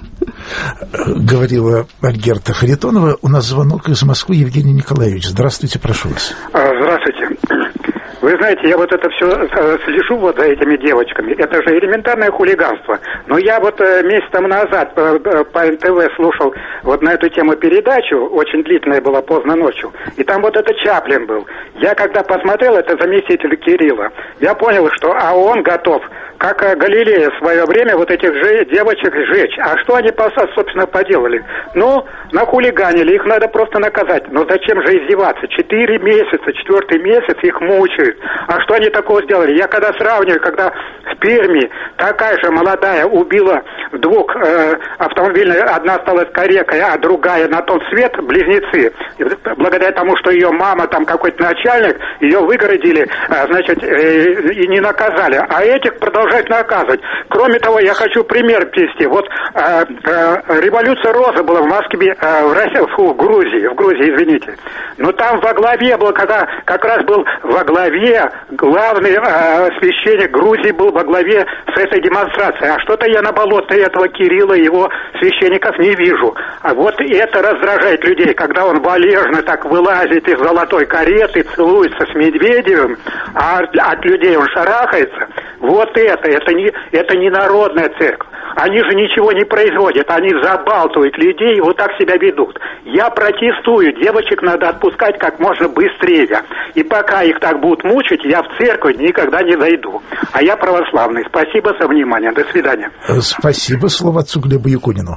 Говорила Альгерта Харитонова. У нас звонок из Москвы. Евгений Николаевич. Здравствуйте, прошу вас. Здравствуйте. Вы знаете, я вот это все слежу вот за этими девочками. Это же элементарное хулиганство. Но я вот месяц тому назад по, по эн тэ вэ слушал вот на эту тему передачу, очень длительная была, поздно ночью. И там вот этот Чаплин был. Я когда посмотрел, это заместитель Кирилла, я понял, что а он готов, как Галилея в свое время, вот этих же девочек сжечь. А что они, собственно, поделали? Ну, нахулиганили, их надо просто наказать. Но зачем же издеваться? Четыре месяца, четвертый месяц их мучают. А что они такого сделали? Я когда сравниваю, когда в Перми такая же молодая убила двух э, автомобильных, одна осталась калекой, а другая на тот свет, близнецы. И благодаря тому, что ее мама, там какой-то начальник, ее выгородили, э, значит, э, и не наказали. А этих продолжают наказывать. Кроме того, я хочу пример привести. Вот э, э, революция Роза была в Москве, э, в России, фу, в Грузии, в Грузии, извините. Но там во главе был, когда как раз был во главе, главный э, священник Грузии был во главе с этой демонстрацией. А что-то я на болотной этого Кирилла и его священников не вижу. А вот это раздражает людей, когда он валежно так вылазит из золотой кареты, целуется с Медведевым, а от людей он шарахается. Вот это, это не, это не народная церковь. Они же ничего не производят, они забалтывают людей и вот так себя ведут. Я протестую, девочек надо отпускать как можно быстрее. И пока их так будут мучить, я в церковь никогда не зайду. А я православный. Спасибо за внимание. До свидания. Спасибо. Слово отцу Глебу Якунину.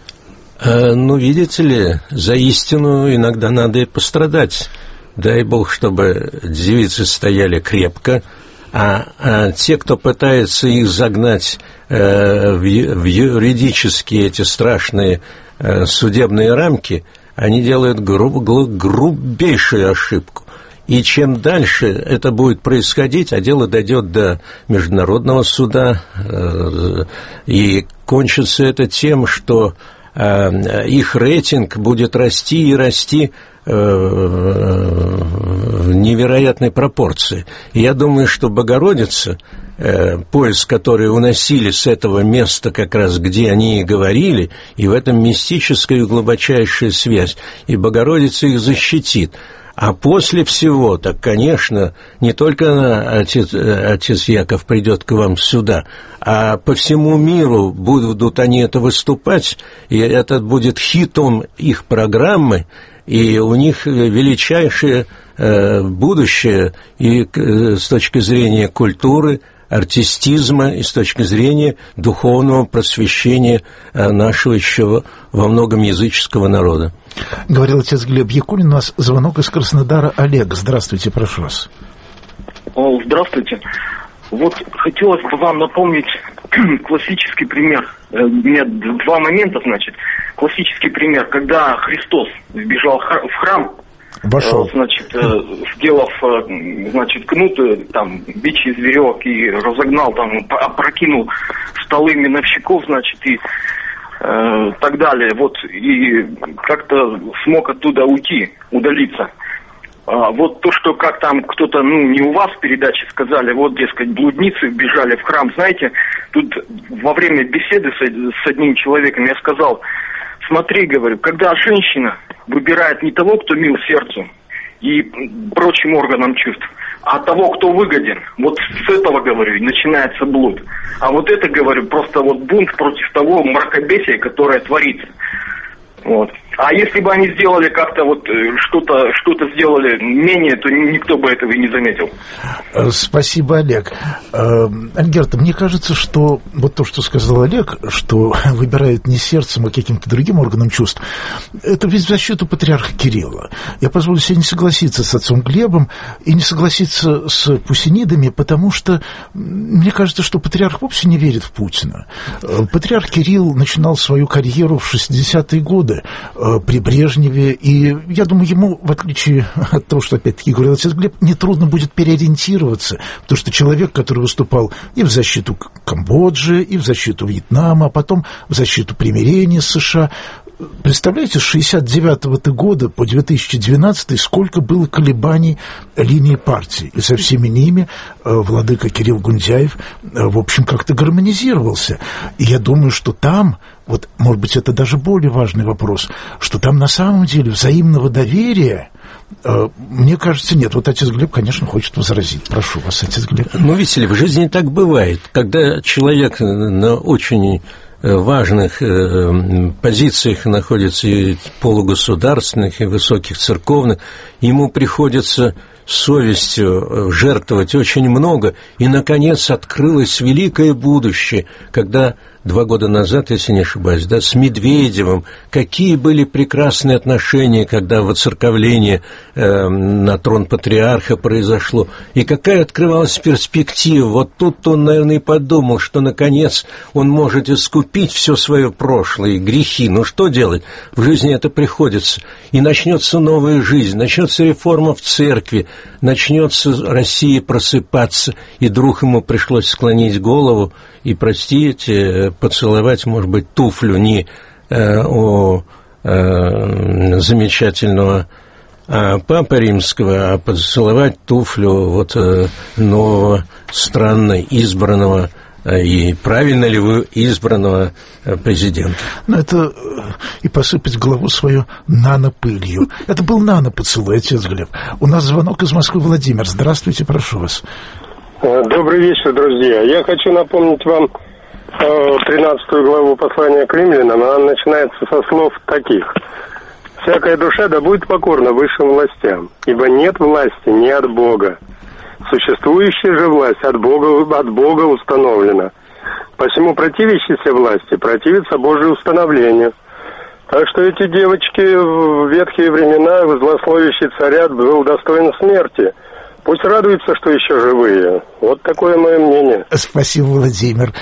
Э, ну, видите ли, за истину иногда надо и пострадать. Дай Бог, чтобы девицы стояли крепко, а, а те, кто пытается их загнать э, в, в юридические эти страшные э, судебные рамки, они делают груб, груб, грубейшую ошибку. И чем дальше это будет происходить, а дело дойдет до международного суда, э, и кончится это тем, что э, их рейтинг будет расти и расти в невероятной пропорции. И я думаю, что Богородица, поезд, который уносили с этого места как раз, где они и говорили, и в этом мистическая и глубочайшая связь, и Богородица их защитит. А после всего, так, конечно, не только отец, отец Яков придет к вам сюда, а по всему миру будут они это выступать, и это будет хитом их программы, и у них величайшее э, будущее и э, с точки зрения культуры, артистизма, и с точки зрения духовного просвещения э, нашего еще во многом языческого народа. Говорил отец Глеб Якунин. У нас звонок из Краснодара. Олег, здравствуйте, прошу вас. О, здравствуйте. Вот хотелось бы вам напомнить классический пример. У меня два момента, значит. Классический пример, когда Христос вбежал в храм, вошел, значит, сделав, значит, кнут, там, бич из веревок и разогнал, там, опрокинул столы миновщиков, значит, и э, так далее. Вот, и как-то смог оттуда уйти, удалиться. А вот то, что как там кто-то, ну, не у вас в передаче сказали, вот, дескать, блудницы бежали в храм, знаете, тут во время беседы с, с одним человеком я сказал: смотри, говорю, когда женщина выбирает не того, кто мил сердцу и прочим органам чувств, а того, кто выгоден, вот с этого, говорю, и начинается блуд. А вот это, говорю, просто вот бунт против того мракобесия, которое творится. Вот. А если бы они сделали как-то вот что-то, что-то сделали менее, то никто бы этого и не заметил. Спасибо, Олег. Альгерта, мне кажется, что вот то, что сказал Олег, что выбирают не сердцем, а каким-то другим органом чувств, это ведь в защиту патриарха Кирилла. Я позволю себе не согласиться с отцом Глебом и не согласиться с пусинидами, потому что мне кажется, что патриарх вовсе не верит в Путина. Патриарх Кирилл начинал свою карьеру в шестидесятые годы при Брежневе, и я думаю, ему, в отличие от того, что опять-таки говорил отец Глеб, нетрудно будет переориентироваться, потому что человек, который выступал и в защиту Камбоджи, и в защиту Вьетнама, а потом в защиту примирения с США. Представляете, с шестьдесят девятого года по две тысячи двенадцатый сколько было колебаний линии партии. И со всеми ними владыка Кирилл Гундяев, в общем, как-то гармонизировался. И я думаю, что там, вот, может быть, это даже более важный вопрос, что там на самом деле взаимного доверия, мне кажется, нет. Вот отец Глеб, конечно, хочет возразить. Прошу вас, отец Глеб. Ну, Василий, в жизни так бывает. Когда человек на очень важных позициях находится, и полугосударственных, и высоких церковных, ему приходится совестью жертвовать очень много, и, наконец, открылось великое будущее, когда два года назад, если не ошибаюсь, да, с Медведевым, какие были прекрасные отношения, когда воцерковление э, на трон патриарха произошло, и какая открывалась перспектива. Вот тут он, наверное, и подумал, что, наконец, он может искупить все свое прошлое и грехи. Ну, что делать? В жизни это приходится. И начнется новая жизнь, начнется реформа в церкви, начнется Россия просыпаться, и вдруг ему пришлось склонить голову и, простите, поцеловать, может быть, туфлю не э, у э, замечательного э, Папы Римского, а поцеловать туфлю вот э, нового, странно избранного э, и правильно ли вы избранного э, президента. Ну, это и посыпать голову свою нано-пылью. Это был нано-поцелуй, отец Глеб. У нас звонок из Москвы. Владимир. Здравствуйте, прошу вас. Добрый вечер, друзья. Я хочу напомнить вам тринадцатую главу послания к римлянам. Она начинается со слов таких: «Всякая душа да будет покорна высшим властям, ибо нет власти ни от Бога. Существующая же власть от Бога, от Бога установлена. Посему противящейся власти противится Божию установлению». Так что эти девочки в ветхие времена, злословящий царя, был достоин смерти. Пусть радуются, что еще живые. Вот такое мое мнение. Спасибо, Владимир.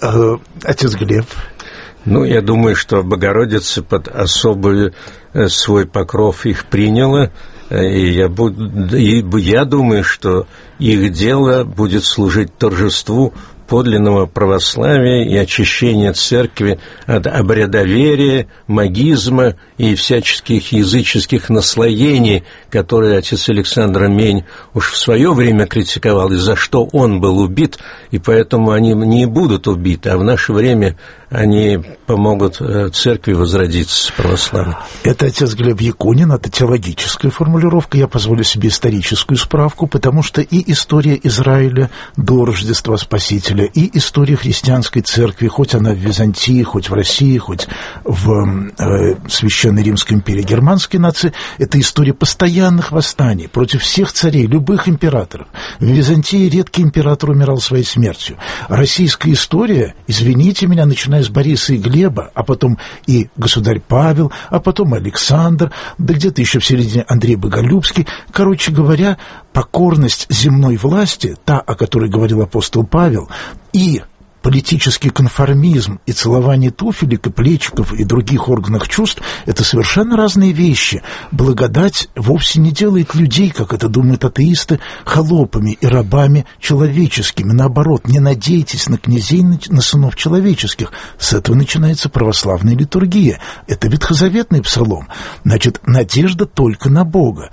Отец Глеб. Ну, я думаю, что Богородица под особый свой покров их приняла, и я, буду, и я думаю, что их дело будет служить торжеству подлинного православия и очищения церкви от обрядоверия, магизма и всяческих языческих наслоений, которые отец Александр Мень уж в свое время критиковал, и за что он был убит, и поэтому они не будут убиты, а в наше время они помогут церкви возродиться православной. Это отец Глеб Якунин, это теологическая формулировка, я позволю себе историческую справку, потому что и история Израиля до Рождества Спасителя, и история христианской церкви, хоть она в Византии, хоть в России, хоть в э, Священной Римской империи германской нации, это история постоянных восстаний против всех царей, любых императоров. В Византии редкий император умирал своей смертью. Российская история, извините меня, начиная с Бориса и Глеба, а потом и государь Павел, а потом Александр, да где-то еще в середине Андрей Боголюбский. Короче говоря, покорность земной власти, та, о которой говорил апостол Павел, и политический конформизм и целование туфелек и плечиков и других органов чувств – это совершенно разные вещи. Благодать вовсе не делает людей, как это думают атеисты, холопами и рабами человеческими. Наоборот, не надейтесь на князей, на сынов человеческих. С этого начинается православная литургия. Это ветхозаветный псалом. Значит, надежда только на Бога.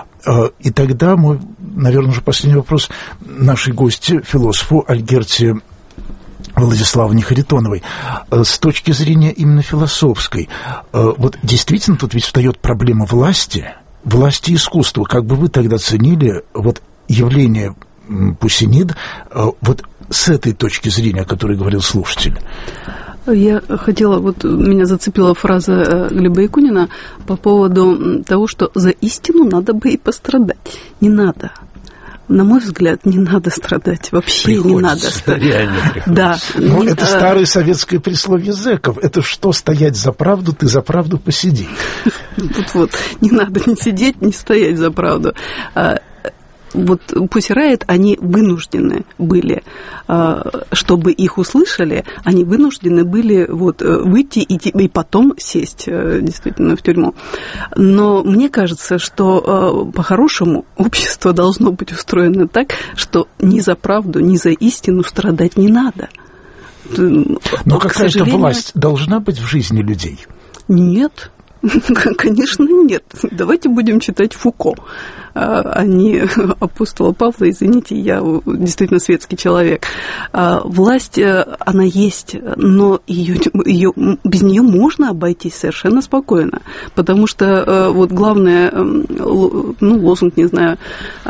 И тогда мой, наверное, уже последний вопрос нашей гости, философу Альгерте Владиславовне Харитоновой. С точки зрения именно философской, вот действительно тут ведь встает проблема власти, власти искусства. Как бы вы тогда ценили вот явление Пусинид вот с этой точки зрения, о которой говорил слушатель? Я хотела, вот меня зацепила фраза Глеба Якунина по поводу того, что за истину надо бы и пострадать. Не надо. На мой взгляд, не надо страдать. Вообще приходится, не надо страдать. Да. Но не, это а... старое советское присловие зэков. Это что, стоять за правду, ты за правду посиди. Тут вот, не надо ни сидеть, ни стоять за правду. Вот Pussy Riot, они вынуждены были, чтобы их услышали, они вынуждены были вот выйти и, и потом сесть действительно в тюрьму. Но мне кажется, что по-хорошему общество должно быть устроено так, что ни за правду, ни за истину страдать не надо. Но какая-то сожалению... власть должна быть в жизни людей? Нет. Конечно, нет. Давайте будем читать Фуко, а не апостола Павла. Извините, я действительно светский человек. Власть, она есть, но ее, ее, без нее можно обойтись совершенно спокойно, потому что вот главное, ну, лозунг, не знаю,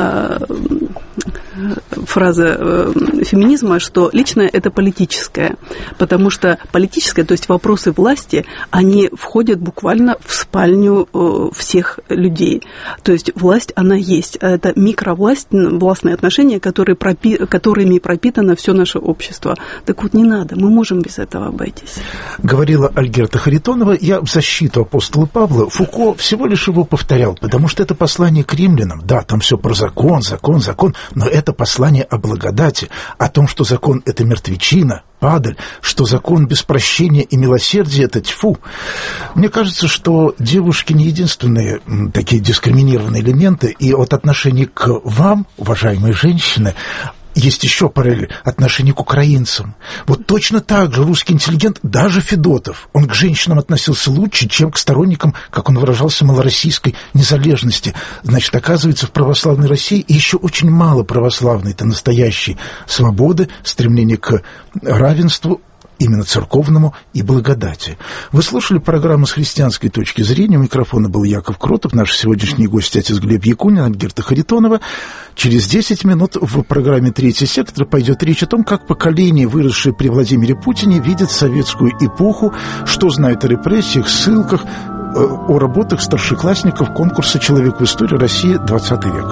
фраза феминизма, что личное – это политическое, потому что политическое, то есть вопросы власти, они входят буквально в спальню всех людей. То есть власть, она есть. Это микровласть, властные отношения, которые пропи- которыми пропитано все наше общество. Так вот, не надо, мы можем без этого обойтись. Говорила Альгерта Харитонова, я в защиту апостола Павла. Фуко всего лишь его повторял, потому что это послание к римлянам. Да, там все про закон, закон, закон, но это послание о благодати, о том, что закон – это мертвечина, падаль, что закон без прощения и милосердия – это тьфу. Мне кажется, что девушки не единственные такие дискриминированные элементы, и от отношения к вам, уважаемые женщины, есть еще параллель отношение к украинцам. Вот точно так же русский интеллигент, даже Федотов, он к женщинам относился лучше, чем к сторонникам, как он выражался, малороссийской незалежности. Значит, оказывается, в православной России еще очень мало православной-то настоящей свободы, стремления к равенству, именно церковному и благодати. Вы слушали программу «С христианской точки зрения». У микрофона был Яков Кротов, наш сегодняшний гость отец Глеб Якунин, Альгерта Харитонова. Через десять минут в программе «Третий сектор» пойдет речь о том, как поколение, выросшее при Владимире Путине, видит советскую эпоху, что знает о репрессиях, ссылках, о работах старшеклассников конкурса «Человек в истории России. двадцатый век».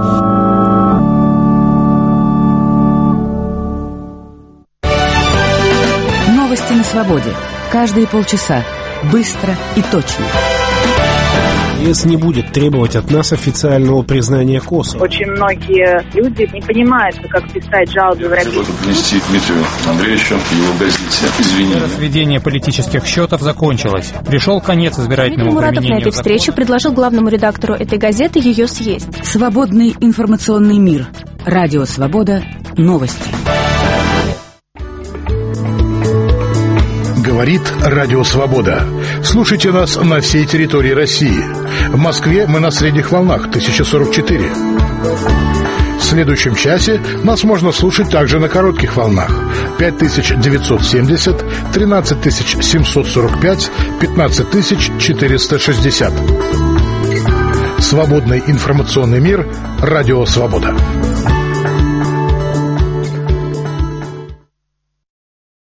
Новости на свободе. Каждые полчаса. Быстро и точно. ЕС не будет требовать от нас официального признания Косово. Очень многие люди не понимают, как писать жалобы в России. Я буду принести Дмитрию Андреевичу его газете извинения. Сведение политических счетов закончилось. Пришел конец избирательному Дмитрий применению. Муратов на этой встрече предложил главному редактору этой газеты ее съесть. Свободный информационный мир. Радио «Свобода». Новости. Говорит Радио Свобода. Слушайте нас на всей территории России. В Москве мы на средних волнах тысяча сорок четыре. В следующем часе нас можно слушать также на коротких волнах пять тысяч девятьсот семьдесят, тринадцать тысяч семьсот сорок пять, пятнадцать тысяч четыреста шестьдесят. Свободный информационный мир. Радио Свобода.